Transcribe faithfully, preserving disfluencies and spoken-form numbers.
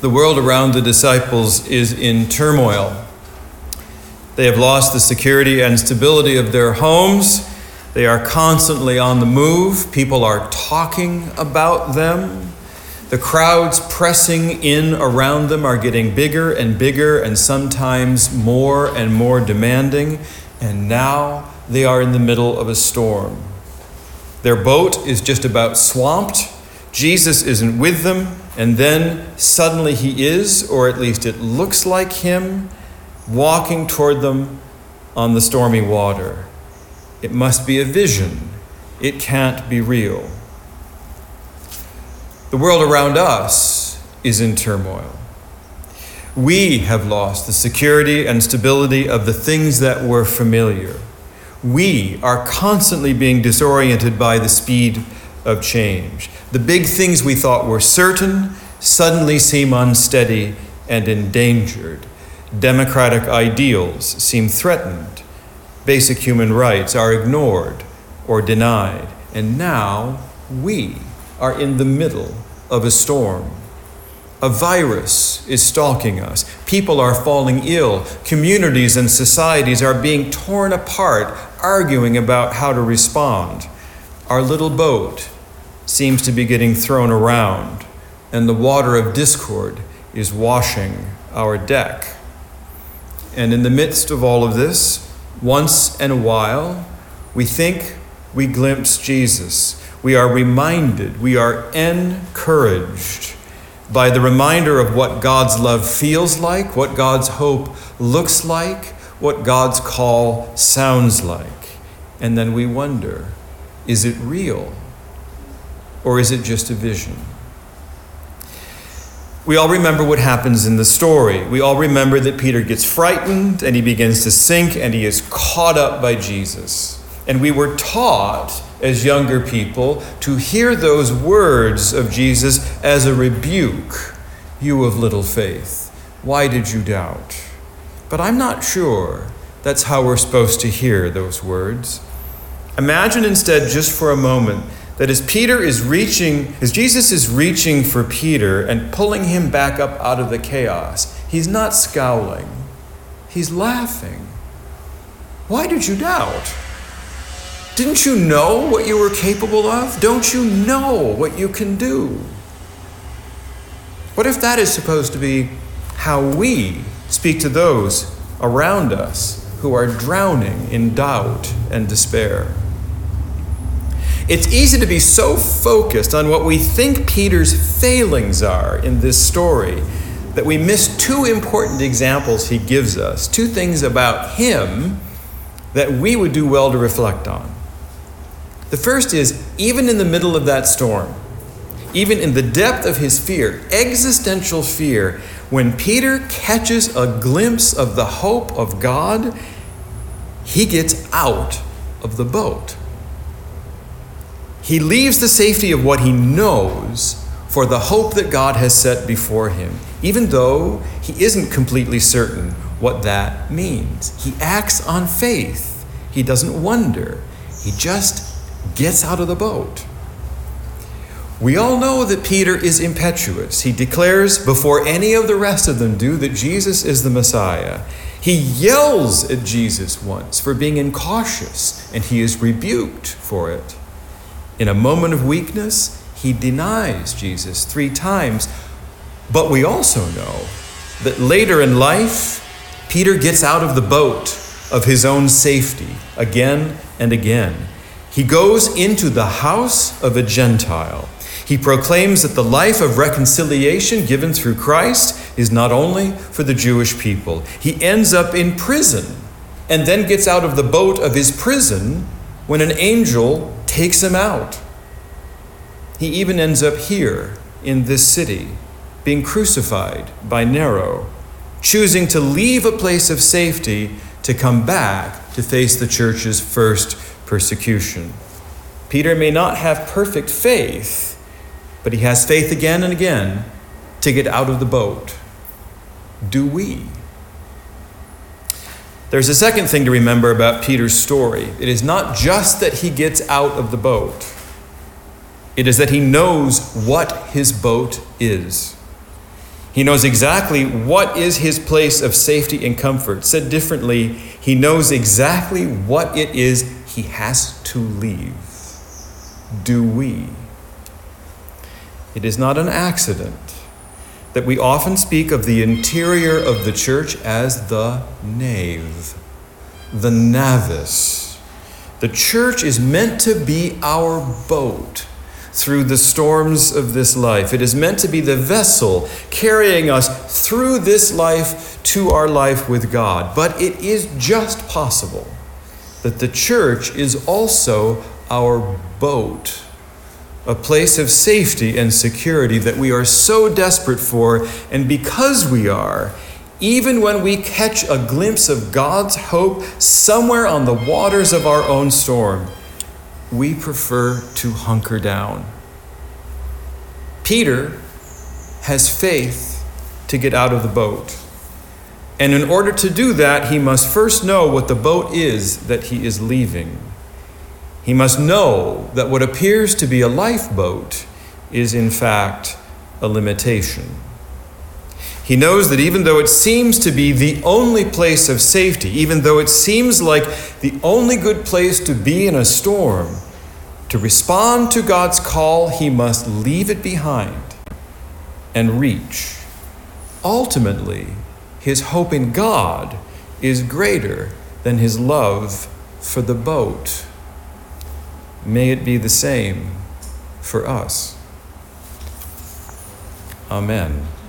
The world around the disciples is in turmoil. They have lost the security and stability of their homes. They are constantly on the move. People are talking about them. The crowds pressing in around them are getting bigger and bigger and sometimes more and more demanding. And now they are in the middle of a storm. Their boat is just about swamped. Jesus isn't with them. And then suddenly he is, or at least it looks like him, walking toward them on the stormy water. It must be a vision. It can't be real. The world around us is in turmoil. We have lost the security and stability of the things that were familiar. We are constantly being disoriented by the speed of change. The big things we thought were certain suddenly seem unsteady and endangered. Democratic ideals seem threatened. Basic human rights are ignored or denied. And now we are in the middle of a storm. A virus is stalking us. People are falling ill. Communities and societies are being torn apart, arguing about how to respond. Our little boat seems to be getting thrown around, and the water of discord is washing our deck. And in the midst of all of this, once in a while, we think we glimpse Jesus. We are reminded, we are encouraged by the reminder of what God's love feels like, what God's hope looks like, what God's call sounds like. And then we wonder, is it real? Or is it just a vision? We all remember what happens in the story. We all remember that Peter gets frightened and he begins to sink and he is caught up by Jesus. And we were taught as younger people to hear those words of Jesus as a rebuke. You of little faith, why did you doubt? But I'm not sure that's how we're supposed to hear those words. Imagine instead just for a moment that as Peter is reaching, as Jesus is reaching for Peter and pulling him back up out of the chaos, he's not scowling, he's laughing. Why did you doubt? Didn't you know what you were capable of? Don't you know what you can do? What if that is supposed to be how we speak to those around us who are drowning in doubt and despair? It's easy to be so focused on what we think Peter's failings are in this story that we miss two important examples he gives us, two things about him that we would do well to reflect on. The first is, even in the middle of that storm, even in the depth of his fear, existential fear, when Peter catches a glimpse of the hope of God, he gets out of the boat. He leaves the safety of what he knows for the hope that God has set before him, even though he isn't completely certain what that means. He acts on faith. He doesn't wonder. He just gets out of the boat. We all know that Peter is impetuous. He declares before any of the rest of them do that Jesus is the Messiah. He yells at Jesus once for being incautious, and he is rebuked for it. In a moment of weakness, he denies Jesus three times. But we also know that later in life, Peter gets out of the boat of his own safety again and again. He goes into the house of a Gentile. He proclaims that the life of reconciliation given through Christ is not only for the Jewish people. He ends up in prison and then gets out of the boat of his prison when an angel takes him out. He even ends up here in this city, being crucified by Nero, choosing to leave a place of safety to come back to face the church's first persecution. Peter may not have perfect faith, but he has faith again and again to get out of the boat. Do we? There's a second thing to remember about Peter's story. It is not just that he gets out of the boat. It is that he knows what his boat is. He knows exactly what is his place of safety and comfort. Said differently, he knows exactly what it is he has to leave. Do we? It is not an accident that we often speak of the interior of the church as the nave, the navis. The church is meant to be our boat through the storms of this life. It is meant to be the vessel carrying us through this life to our life with God. But it is just possible that the church is also our boat, a place of safety and security that we are so desperate for. And because we are, even when we catch a glimpse of God's hope somewhere on the waters of our own storm, we prefer to hunker down. Peter has faith to get out of the boat. And in order to do that, he must first know what the boat is that he is leaving. He must know that what appears to be a lifeboat is in fact a limitation. He knows that even though it seems to be the only place of safety, even though it seems like the only good place to be in a storm, to respond to God's call, he must leave it behind and reach. Ultimately, his hope in God is greater than his love for the boat. May it be the same for us. Amen.